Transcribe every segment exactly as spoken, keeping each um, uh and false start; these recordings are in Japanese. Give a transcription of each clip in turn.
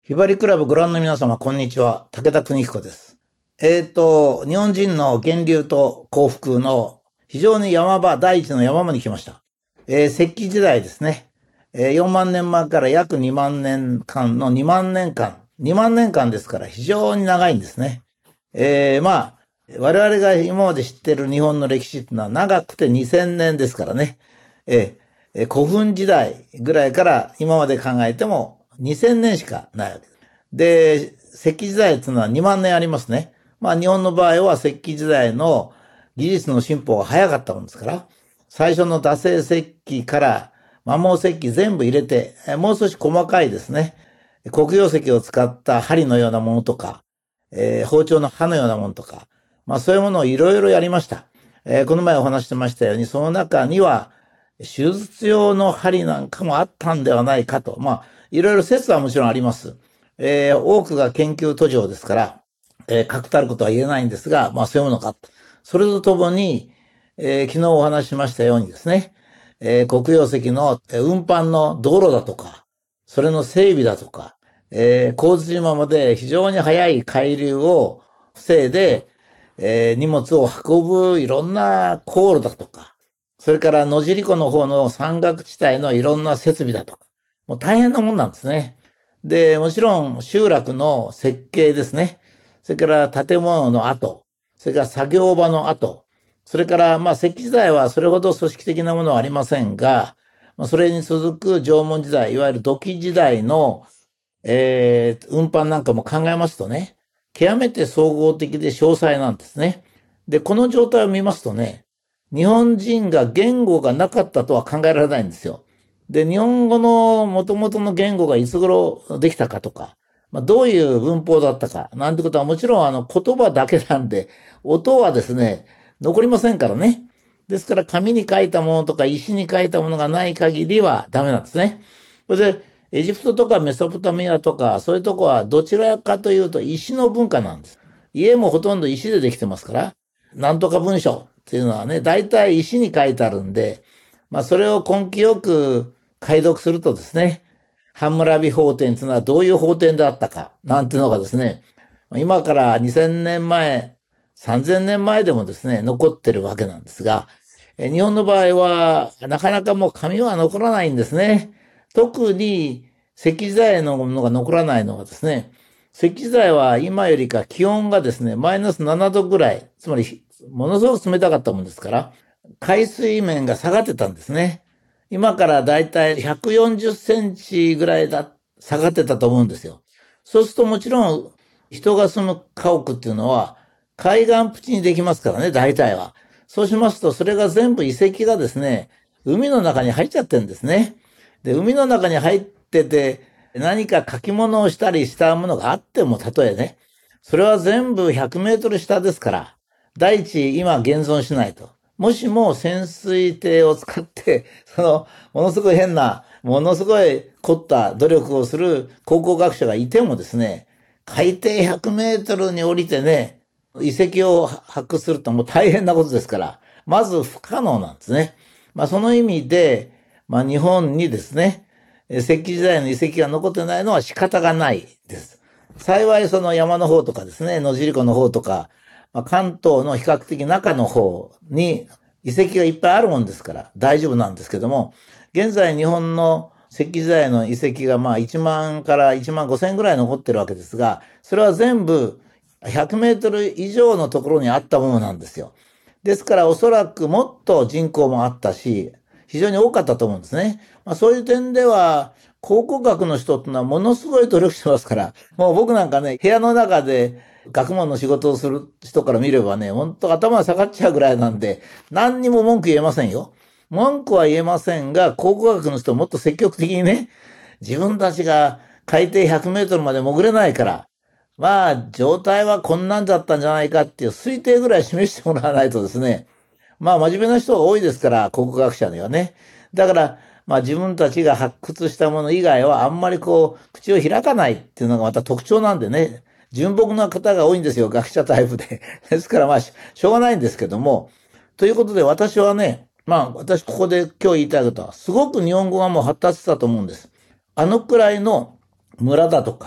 ひばりクラブご覧の皆様、こんにちは。武田邦彦です。えっと、日本人の源流と幸福の非常に山場、第一の山場に来ました。えー石器時代ですね。えーよんまん年前から約にまん年間のにまん年間。にまん年間ですから非常に長いんですね。えーまあ、我々が今まで知っている日本の歴史っていうのは長くてにせんねんですからね。えーえー古墳時代ぐらいから今まで考えてもにせんねんしかないわけです。で、石器時代っていうのはにまん年ありますね。まあ日本の場合は石器時代の技術の進歩が早かったもんですから、最初の打製石器から摩耗石器全部入れて、えーもう少し細かいですね、黒曜石を使った針のようなものとか、えー包丁の刃のようなものとか、まあそういうものをいろいろやりました。えーこの前お話してましたように、その中には手術用の針なんかもあったんではないかと。まあ、いろいろ説はもちろんあります。えー多くが研究途上ですから、えー確たることは言えないんですが、まあそういうものか。それとともに、えー昨日お話ししましたようにですね、えー黒曜石のえー運搬の道路だとか、それの整備だとか、えー、神津島まで非常に速い海流を防いで、えー荷物を運ぶいろんな航路だとか、それから野尻湖の方の山岳地帯のいろんな設備だとか、もう大変なもんなんですね。で、もちろん集落の設計ですね。それから建物の跡、それから作業場の跡、それからまあ石器時代はそれほど組織的なものはありませんが、まあそれに続く縄文時代、いわゆる土器時代の、えー運搬なんかも考えますとね、極めて総合的で詳細なんですね。で、この状態を見ますとね、日本人が言語がなかったとは考えられないんですよ。で、日本語の元々の言語がいつ頃できたかとか、まあ、どういう文法だったか、なんてことはもちろんあの言葉だけなんで、音はですね、残りませんからね。ですから紙に書いたものとか石に書いたものがない限りはダメなんですね。それで、エジプトとかメソポタミアとか、そういうとこはどちらかというと石の文化なんです。家もほとんど石でできてますから、なんとか文章っていうのはね、大体石に書いてあるんで、まあそれを根気よく解読するとですね、ハンムラビ法典っていうのはどういう法典であったか、なんていうのがですね、今からにせんねんまえ、さんぜんねんまえでもですね、残ってるわけなんですが、え日本の場合は、なかなかもう紙は残らないんですね。特に石器時代のものが残らないのはですね、石器時代は今よりか気温がですね、マイナスななどぐらい、つまりものすごく冷たかったもんですから、海水面が下がってたんですね。今からだいたいひゃくよんじゅっセンチぐらいだ、下がってたと思うんですよ。そうするともちろん人が住む家屋っていうのは海岸プチにできますからね、大体は。そうしますと、それが全部遺跡がですね、海の中に入っちゃってるんですね。で、海の中に入ってて、何か書き物をしたりしたものがあっても、例えね、それは全部ひゃくメートル下ですから、第一、今現存しないと。もしも潜水艇を使って、その、ものすごい変な、ものすごい凝った努力をする考古学者がいてもですね、海底ひゃくメートルに降りてね、遺跡を発掘するともう大変なことですから、まず不可能なんですね。まあその意味で、まあ日本にですね、石器時代の遺跡が残ってないのは仕方がないです。幸いその山の方とかですね、野尻湖の方とか、まあ、関東の比較的中の方に遺跡がいっぱいあるもんですから大丈夫なんですけども、現在日本の石器時代の遺跡がまあいちまんからいちまんごせんぐらい残ってるわけですが、それは全部ひゃくメートル以上のところにあったものなんですよ。ですからおそらくもっと人口もあったし、非常に多かったと思うんですね。まあ、そういう点では、考古学の人ってのはものすごい努力してますから、もう僕なんかね、部屋の中で学問の仕事をする人から見ればね、本当頭が下がっちゃうぐらいなんで、何にも文句言えませんよ。文句は言えませんが、考古学の人はもっと積極的にね、自分たちが海底ひゃくメートルまで潜れないから、まあ、状態はこんなんだったんじゃないかっていう推定ぐらい示してもらわないとですね、まあ、真面目な人が多いですから、考古学者にはね。だから、まあ自分たちが発掘したもの以外はあんまりこう、口を開かないっていうのがまた特徴なんでね、純朴な方が多いんですよ、学者タイプで。ですからまあ、しょうがないんですけども。ということで私はね、まあ私ここで今日言いたいことは、すごく日本語がもう発達したと思うんです。あのくらいの村だとか、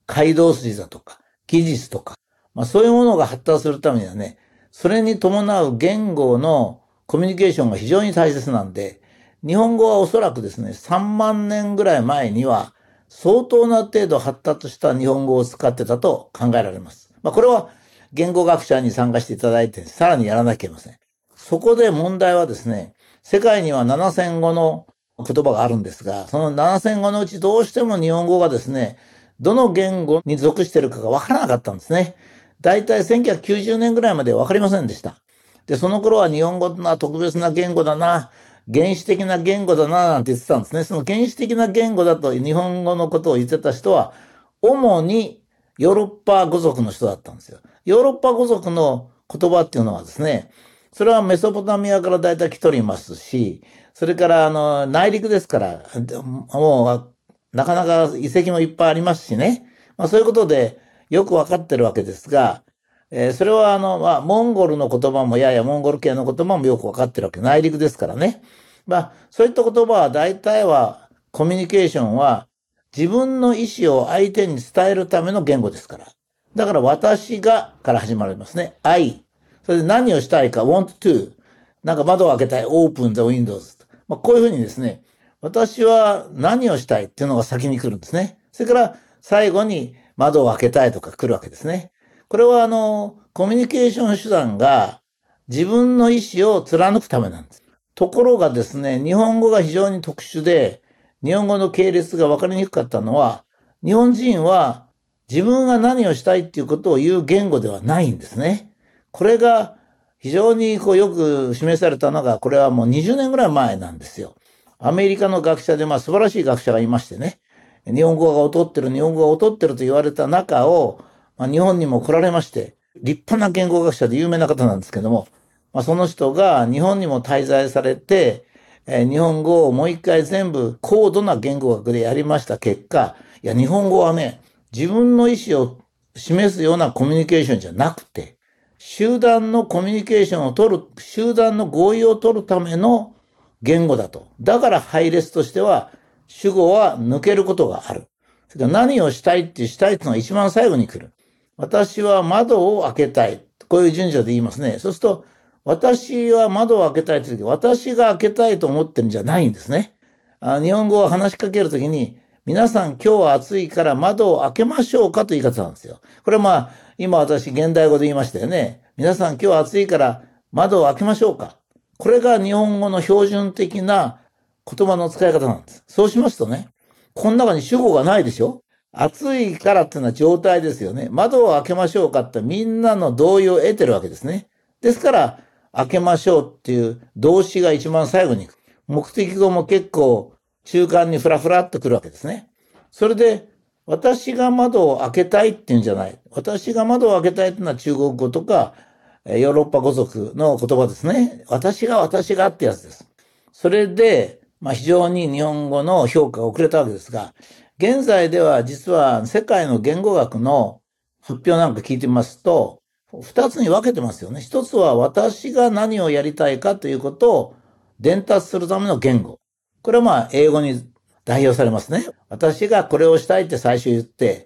街道筋だとか、技術とか、まあそういうものが発達するためにはね、それに伴う言語のコミュニケーションが非常に大切なんで、日本語はおそらくですね、さんまんねんぐらい前には相当な程度発達した日本語を使ってたと考えられます。まあこれは言語学者に参加していただいて、さらにやらなきゃいけません。そこで問題はですね、世界にはななせんごの言葉があるんですが、そのななせんごのうちどうしても日本語がですね、どの言語に属しているかがわからなかったんですね。だいたいせんきゅうひゃくきゅうじゅうねんぐらいまでわかりませんでした。で、その頃は日本語は特別な言語だな、原始的な言語だな、なんて言ってたんですね。その原始的な言語だと日本語のことを言ってた人は、主にヨーロッパ語族の人だったんですよ。ヨーロッパ語族の言葉っていうのはですね、それはメソポタミアからだいたい来ておりますし、それからあの内陸ですから、もうなかなか遺跡もいっぱいありますしね。まあそういうことでよくわかってるわけですが、えー、それはあの、まあ、モンゴルの言葉もややモンゴル系の言葉もよくわかってるわけ。内陸ですからね。まあ、そういった言葉は大体は、コミュニケーションは自分の意思を相手に伝えるための言語ですから。だから私がから始まりますね。I。それで何をしたいか、want to。なんか窓を開けたい、open the windows。まあ、こういうふうにですね、私は何をしたいっていうのが先に来るんですね。それから最後に窓を開けたいとか来るわけですね。これはあの、コミュニケーション手段が自分の意思を貫くためなんです。ところがですね、日本語が非常に特殊で、日本語の系列が分かりにくかったのは、日本人は自分が何をしたいっていうことを言う言語ではないんですね。これが非常にこうよく示されたのが、これはもうにじゅうねんぐらい前なんですよ。アメリカの学者で、まあ素晴らしい学者がいましてね、日本語が劣ってる、日本語が劣ってると言われた中を、まあ、日本にも来られまして、立派な言語学者で有名な方なんですけども、まあ、その人が日本にも滞在されて、えー、日本語をもう一回全部高度な言語学でやりました結果、いや、日本語はね、自分の意思を示すようなコミュニケーションじゃなくて、集団のコミュニケーションを取る、集団の合意を取るための言語だと。だから配列としては、主語は抜けることがある。それから何をしたいっていうしたいっていうのが一番最後に来る。私は窓を開けたい。こういう順序で言いますね。そうすると、私は窓を開けたいという時、私が開けたいと思ってるんじゃないんですね。あ日本語を話しかけるときに、皆さん今日は暑いから窓を開けましょうかという言い方なんですよ。これはまあ、今私現代語で言いましたよね。皆さん今日は暑いから窓を開けましょうか。これが日本語の標準的な言葉の使い方なんです。そうしますとね、この中に主語がないでしょ？暑いからっていうのは状態ですよね。窓を開けましょうかってみんなの同意を得てるわけですね。ですから、開けましょうっていう動詞が一番最後に行く。目的語も結構中間にフラフラっと来るわけですね。それで、私が窓を開けたいっていうんじゃない。私が窓を開けたいっていうのは中国語とかヨーロッパ語族の言葉ですね。私が私がってやつです。それで、まあ、非常に日本語の評価が遅れたわけですが、現在では実は世界の言語学の発表なんか聞いてみますと、二つに分けてますよね。一つは私が何をやりたいかということを伝達するための言語。これはまあ英語に代表されますね。私がこれをしたいって最初言って、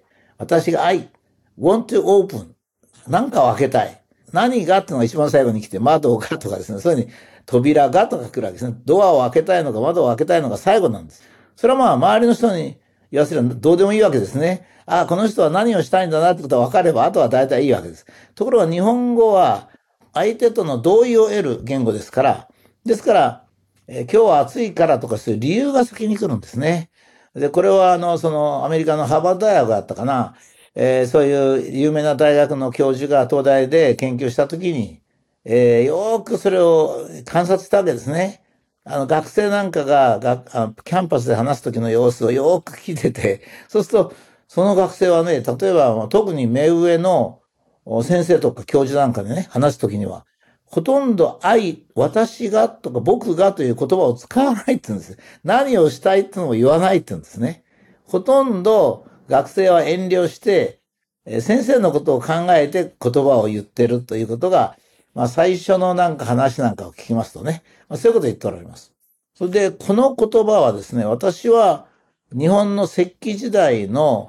私が I want to open 何かを開けたい。何がっていうのが一番最後に来て、窓がとかですね、そういうふうに扉がとか来るわけですね。ドアを開けたいのか窓を開けたいのか最後なんです。それはまあ周りの人に言わせればどうでもいいわけですね。ああ、この人は何をしたいんだなってことが分かれば、あとは大体いいわけです。ところが日本語は相手との同意を得る言語ですから、ですから、えー、今日は暑いからとかそういう理由が先に来るんですね。で、これはあの、そのアメリカのハーバード大学だったかな。えー、そういう有名な大学の教授が東大で研究したときに、えー、よーくそれを観察したわけですね。あの、学生なんかが、がキャンパスで話すときの様子をよーく聞いてて、そうすると、その学生はね、例えば特に目上の先生とか教授なんかでね、話すときには、ほとんど愛、私がとか僕がという言葉を使わないって言うんです。何をしたいってのも言わないって言うんですね。ほとんど学生は遠慮して、先生のことを考えて言葉を言ってるということが、まあ最初のなんか話なんかを聞きますとね、まあ、そういうことを言っておられます。それで、この言葉はですね、私は日本の石器時代の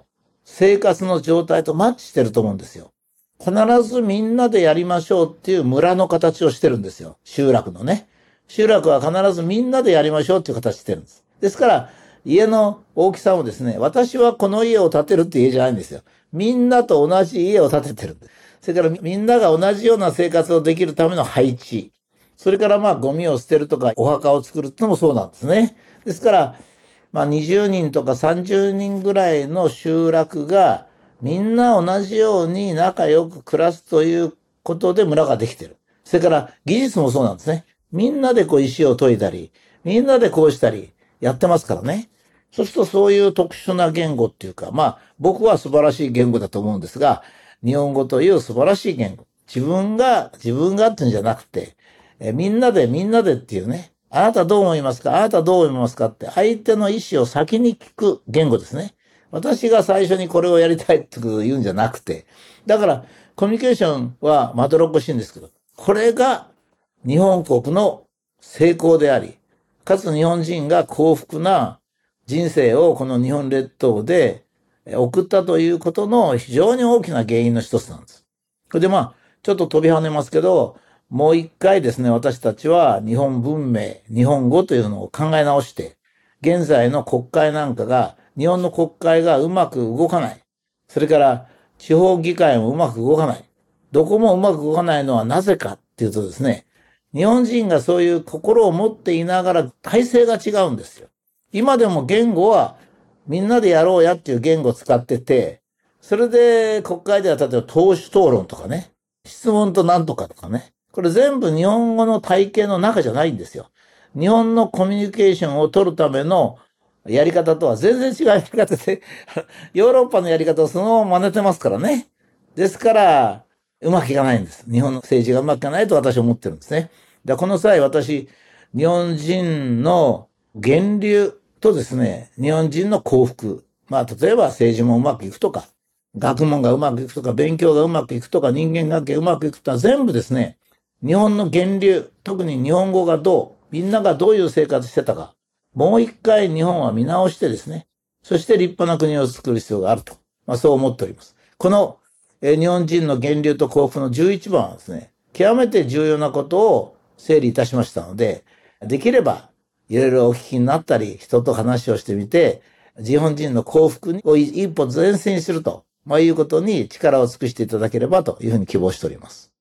生活の状態とマッチしてると思うんですよ。必ずみんなでやりましょうっていう村の形をしてるんですよ。集落のね。集落は必ずみんなでやりましょうっていう形してるんです。ですから、家の大きさもですね、私はこの家を建てるって家じゃないんですよ。みんなと同じ家を建ててるんです。それからみんなが同じような生活をできるための配置。それからまあゴミを捨てるとかお墓を作るってのもそうなんですね。ですから、まあにじゅうにんとかさんじゅうにんぐらいの集落がみんな同じように仲良く暮らすということで村ができてる。それから技術もそうなんですね。みんなでこう石を研いだり、みんなでこうしたりやってますからね。そうするとそういう特殊な言語っていうか、まあ僕は素晴らしい言語だと思うんですが、日本語という素晴らしい言語。自分が、自分がっていうんじゃなくて、えみんなでみんなでっていうね。あなたどう思いますかあなたどう思いますかって相手の意思を先に聞く言語ですね。私が最初にこれをやりたいってことを言うんじゃなくて。だからコミュニケーションはまどろっこしいんですけど、これが日本国の成功であり、かつ日本人が幸福な人生をこの日本列島で送ったということの非常に大きな原因の一つなんです。それでまあ、ちょっと飛び跳ねますけど、もう一回ですね、私たちは日本文明、日本語というのを考え直して、現在の国会なんかが、日本の国会がうまく動かない。それから地方議会もうまく動かない。どこもうまく動かないのはなぜかっていうとですね、日本人がそういう心を持っていながら体制が違うんですよ。今でも言語はみんなでやろうやっていう言語を使ってて、それで国会では例えば党首討論とかね、質問となんとかとかね、これ全部日本語の体系の中じゃないんですよ。日本のコミュニケーションを取るためのやり方とは全然違うやり方で、ヨーロッパのやり方をそのまま真似てますからね。ですから、うまくいかないんです。日本の政治がうまくいかないと私は思ってるんですね。でこの際私、日本人の源流とですね、日本人の幸福。まあ、例えば政治もうまくいくとか、学問がうまくいくとか、勉強がうまくいくとか、人間関係がうまくいくとは全部ですね、日本の源流、特に日本語がどう、みんながどういう生活してたか、もう一回日本は見直してですね、そして立派な国を作る必要があると、まあ、そう思っております。この、えー、日本人の源流と幸福のじゅういちばんはですね、極めて重要なことを整理いたしましたので、できればいろいろお聞きになったり、人と話をしてみて、日本人の幸福を一歩前進すると、まあ、いうことに力を尽くしていただければというふうに希望しております。